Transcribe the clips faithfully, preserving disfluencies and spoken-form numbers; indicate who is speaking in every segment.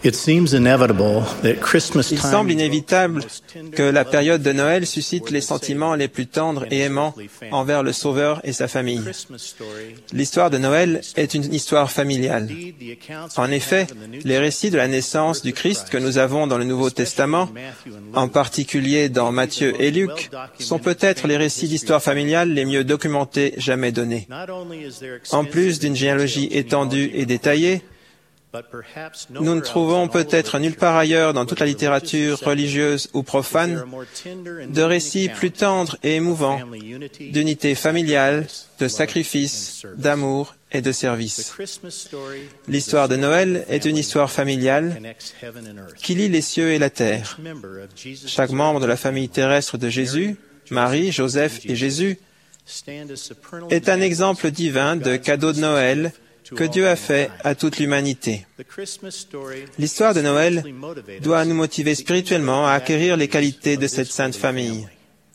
Speaker 1: It seems inevitable that Christmas
Speaker 2: Il
Speaker 1: time
Speaker 2: semble inévitable que la période de Noël suscite les sentiments les plus tendres et aimants envers le Sauveur et sa famille. L'histoire de Noël est une histoire familiale. En effet, les récits de la naissance du Christ que nous avons dans le Nouveau Testament, en particulier dans Matthieu et Luc, sont peut-être les récits d'histoire familiale les mieux documentés jamais donnés. En plus d'une généalogie étendue et détaillée, nous ne trouvons peut-être nulle part ailleurs dans toute la littérature religieuse ou profane de récits plus tendres et émouvants d'unité familiale, de sacrifice, d'amour et de service. L'histoire de Noël est une histoire familiale qui lie les cieux et la terre. Chaque membre de la famille terrestre de Jésus, Marie, Joseph et Jésus, est un exemple divin de cadeau de Noël que Dieu a fait à toute l'humanité. L'histoire de Noël doit nous motiver spirituellement à acquérir les qualités de cette sainte famille.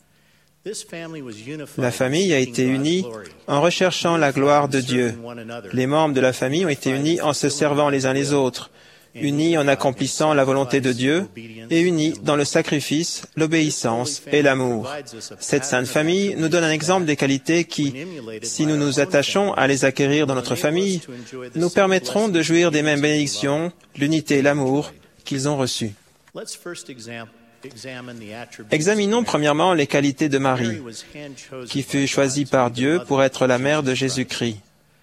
Speaker 2: La famille a été unie en recherchant la gloire de Dieu. Les membres de la famille ont été unis en se servant les uns les autres, unis en accomplissant la volonté de Dieu et unis dans le sacrifice, l'obéissance et l'amour. Cette sainte famille nous donne un exemple des qualités qui, si nous nous attachons à les acquérir dans notre famille, nous permettront de jouir des mêmes bénédictions, l'unité et l'amour qu'ils ont reçus. Examinons premièrement les qualités de Marie, qui fut choisie par Dieu pour être la mère de Jésus-Christ.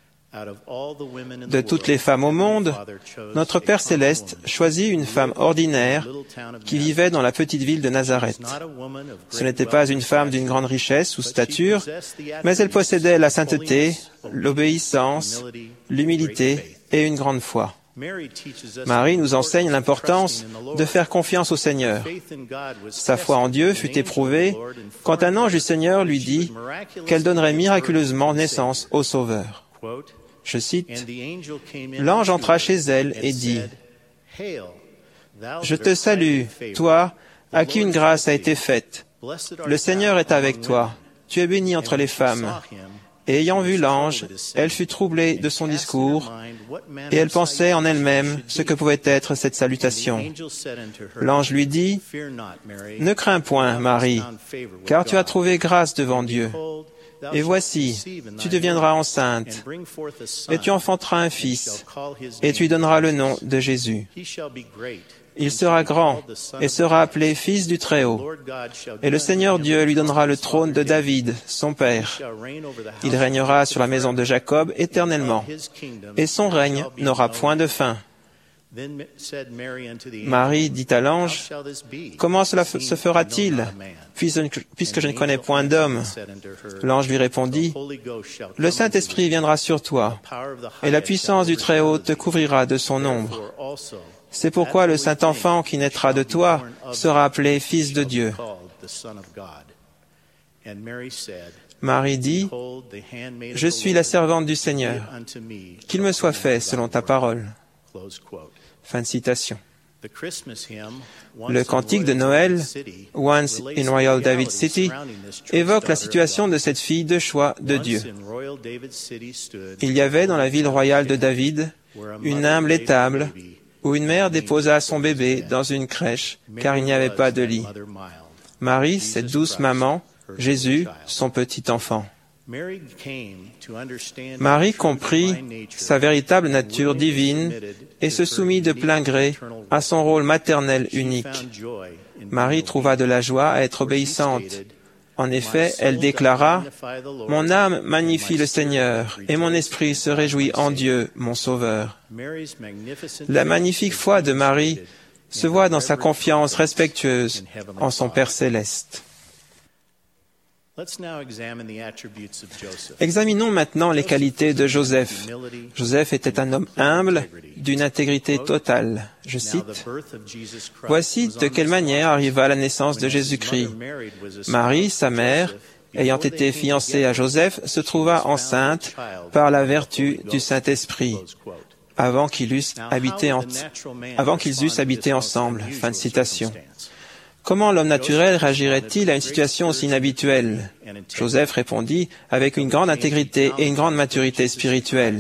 Speaker 2: De toutes les femmes au monde, notre Père Céleste choisit une femme ordinaire qui vivait dans la petite ville de Nazareth. Ce n'était pas une femme d'une grande richesse ou stature, mais elle possédait la sainteté, l'obéissance, l'humilité et une grande foi. Marie nous enseigne l'importance de faire confiance au Seigneur. Sa foi en Dieu fut éprouvée quand un ange du Seigneur lui dit qu'elle donnerait miraculeusement naissance au Sauveur. Je cite, « L'ange entra chez elle et dit, « Je te salue, toi, à qui une grâce a été faite. Le Seigneur est avec toi. Tu es bénie entre les femmes. » Et ayant vu l'ange, elle fut troublée de son discours, et elle pensait en elle-même ce que pouvait être cette salutation. L'ange lui dit, « Ne crains point, Marie, car tu as trouvé grâce devant Dieu. Et voici, tu deviendras enceinte, et tu enfanteras un fils, et tu lui donneras le nom de Jésus. Il sera grand, et sera appelé Fils du Très-Haut. Et le Seigneur Dieu lui donnera le trône de David, son père. Il régnera sur la maison de Jacob éternellement, et son règne n'aura point de fin. » Marie dit à l'ange, « Comment cela se fera-t-il, puisque je ne connais point d'homme ?» L'ange lui répondit, « Le Saint-Esprit viendra sur toi, et la puissance du Très-Haut te couvrira de son ombre. C'est pourquoi le Saint-Enfant qui naîtra de toi sera appelé Fils de Dieu. » Marie dit, « Je suis la servante du Seigneur. Qu'il me soit fait selon ta parole. » Fin de citation. Le cantique de Noël, Once in Royal David City, évoque la situation de cette fille de choix de Dieu. Il y avait dans la ville royale de David une humble étable où une mère déposa son bébé dans une crèche car il n'y avait pas de lit. Marie, cette douce maman, Jésus, son petit enfant. Marie comprit sa véritable nature divine et se soumit de plein gré à son rôle maternel unique. Marie trouva de la joie à être obéissante. En effet, elle déclara, « Mon âme magnifie le Seigneur, et mon esprit se réjouit en Dieu, mon Sauveur. » La magnifique foi de Marie se voit dans sa confiance respectueuse en son Père céleste. Examinons maintenant les qualités de Joseph. Joseph était un homme humble, d'une intégrité totale. Je cite, « Voici de quelle manière arriva la naissance de Jésus-Christ. Marie, sa mère, ayant été fiancée à Joseph, se trouva enceinte par la vertu du Saint-Esprit, avant qu'ils eussent habité, en... avant qu'ils eussent habité ensemble. » Fin de citation. Comment l'homme naturel réagirait-il à une situation aussi inhabituelle? Joseph répondit avec une grande intégrité et une grande maturité spirituelle.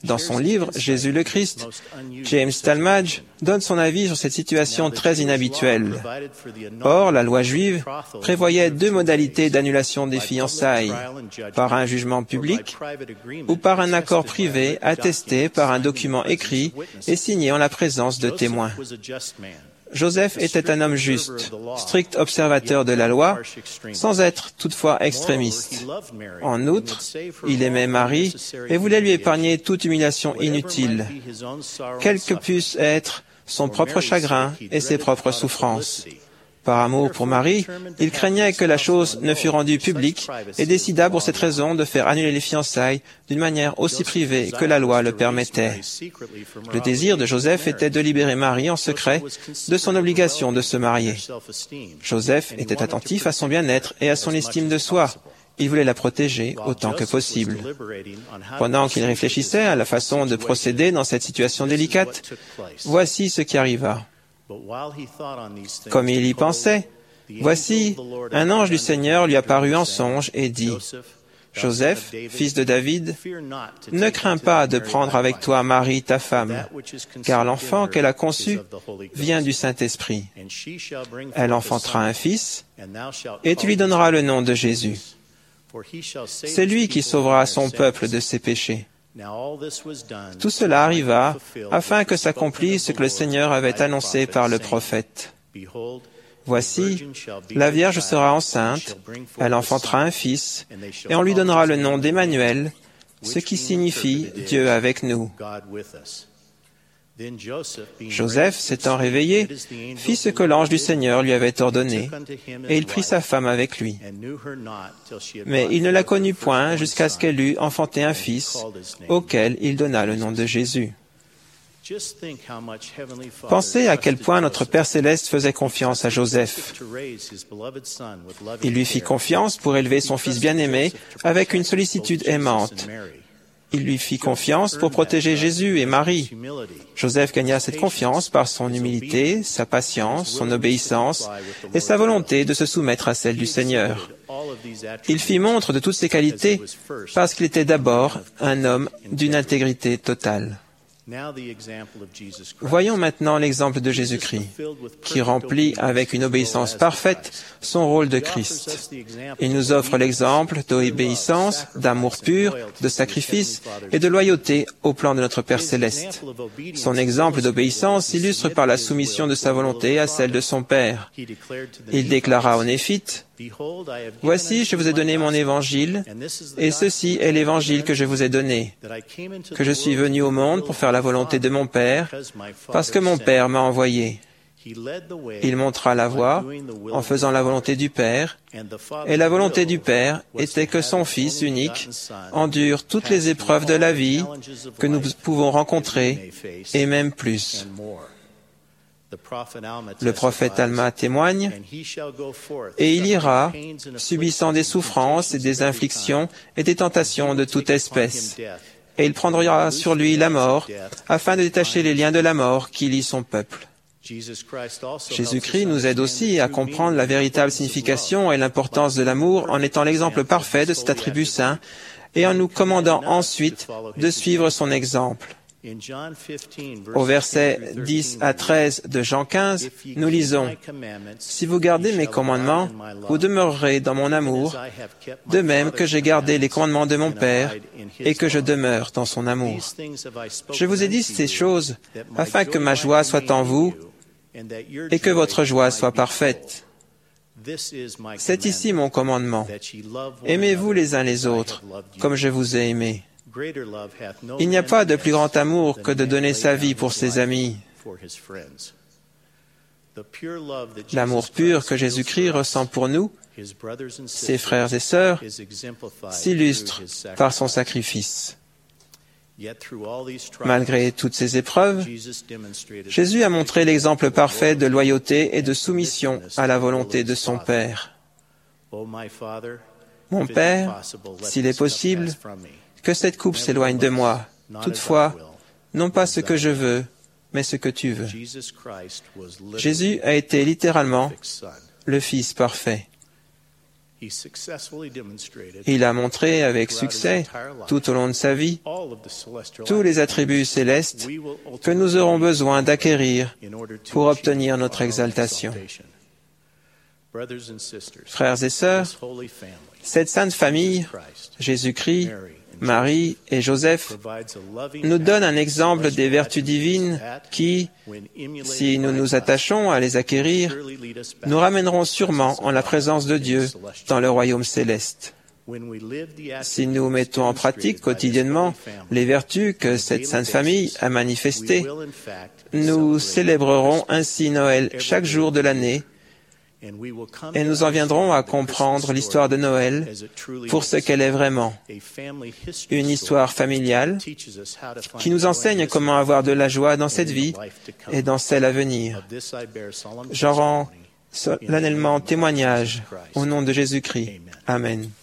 Speaker 2: Dans son livre « Jésus le Christ », James Talmage donne son avis sur cette situation très inhabituelle. Or, la loi juive prévoyait deux modalités d'annulation des fiançailles, par un jugement public ou par un accord privé attesté par un document écrit et signé en la présence de témoins. Joseph était un homme juste, strict observateur de la loi, sans être toutefois extrémiste. En outre, il aimait Marie et voulait lui épargner toute humiliation inutile, quel que puisse être son propre chagrin et ses propres souffrances. Par amour pour Marie, il craignait que la chose ne fût rendue publique et décida pour cette raison de faire annuler les fiançailles d'une manière aussi privée que la loi le permettait. Le désir de Joseph était de libérer Marie en secret de son obligation de se marier. Joseph était attentif à son bien-être et à son estime de soi. Il voulait la protéger autant que possible. Pendant qu'il réfléchissait à la façon de procéder dans cette situation délicate, voici ce qui arriva. Comme il y pensait, voici, un ange du Seigneur lui apparut en songe et dit, « Joseph, fils de David, ne crains pas de prendre avec toi Marie, ta femme, car l'enfant qu'elle a conçu vient du Saint-Esprit. Elle enfantera un fils, et tu lui donneras le nom de Jésus. C'est lui qui sauvera son peuple de ses péchés. » Tout cela arriva afin que s'accomplisse ce que le Seigneur avait annoncé par le prophète. Voici, la Vierge sera enceinte, elle enfantera un fils, et on lui donnera le nom d'Emmanuel, ce qui signifie Dieu avec nous. Joseph, s'étant réveillé, fit ce que l'ange du Seigneur lui avait ordonné, et il prit sa femme avec lui. Mais il ne la connut point jusqu'à ce qu'elle eût enfanté un fils, auquel il donna le nom de Jésus. Pensez à quel point notre Père Céleste faisait confiance à Joseph. Il lui fit confiance pour élever son fils bien-aimé avec une sollicitude aimante. Il lui fit confiance pour protéger Jésus et Marie. Joseph gagna cette confiance par son humilité, sa patience, son obéissance et sa volonté de se soumettre à celle du Seigneur. Il fit montre de toutes ces qualités parce qu'il était d'abord un homme d'une intégrité totale. Voyons maintenant l'exemple de Jésus-Christ, qui remplit avec une obéissance parfaite son rôle de Christ. Il nous offre l'exemple d'obéissance, d'amour pur, de sacrifice et de loyauté au plan de notre Père Céleste. Son exemple d'obéissance s'illustre par la soumission de sa volonté à celle de son Père. Il déclara aux Néphites, « Voici, je vous ai donné mon évangile, et ceci est l'évangile que je vous ai donné, que je suis venu au monde pour faire la volonté de mon Père, parce que mon Père m'a envoyé. » Il montra la voie en faisant la volonté du Père, et la volonté du Père était que son Fils unique endure toutes les épreuves de la vie que nous pouvons rencontrer, et même plus. Le prophète Alma témoigne, « Et il ira, subissant des souffrances et des inflictions et des tentations de toute espèce. Et il prendra sur lui la mort, afin de détacher les liens de la mort qui lient son peuple. » Jésus-Christ nous aide aussi à comprendre la véritable signification et l'importance de l'amour en étant l'exemple parfait de cet attribut saint et en nous commandant ensuite de suivre son exemple. Au verset dix à treize de Jean quinze, nous lisons, « Si vous gardez mes commandements, vous demeurerez dans mon amour, de même que j'ai gardé les commandements de mon Père et que je demeure dans son amour. Je vous ai dit ces choses afin que ma joie soit en vous et que votre joie soit parfaite. C'est ici mon commandement. Aimez-vous les uns les autres, comme je vous ai aimés. Il n'y a pas de plus grand amour que de donner sa vie pour ses amis. L'amour pur que Jésus-Christ ressent pour nous, ses frères et sœurs, s'illustre par son sacrifice. Malgré toutes ces épreuves, Jésus a montré l'exemple parfait de loyauté et de soumission à la volonté de son Père. Mon Père, s'il est possible, que cette coupe s'éloigne de moi. Toutefois, non pas ce que je veux, mais ce que tu veux. Jésus a été littéralement le Fils parfait. Il a montré avec succès, tout au long de sa vie, tous les attributs célestes que nous aurons besoin d'acquérir pour obtenir notre exaltation. Frères et sœurs, cette sainte famille, Jésus-Christ, Marie et Joseph, nous donne un exemple des vertus divines qui, si nous nous attachons à les acquérir, nous ramèneront sûrement en la présence de Dieu dans le royaume céleste. Si nous mettons en pratique quotidiennement les vertus que cette sainte famille a manifestées, nous célébrerons ainsi Noël chaque jour de l'année et nous en viendrons à comprendre l'histoire de Noël pour ce qu'elle est vraiment, une histoire familiale qui nous enseigne comment avoir de la joie dans cette vie et dans celle à venir. J'en rends solennellement témoignage au nom de Jésus-Christ. Amen.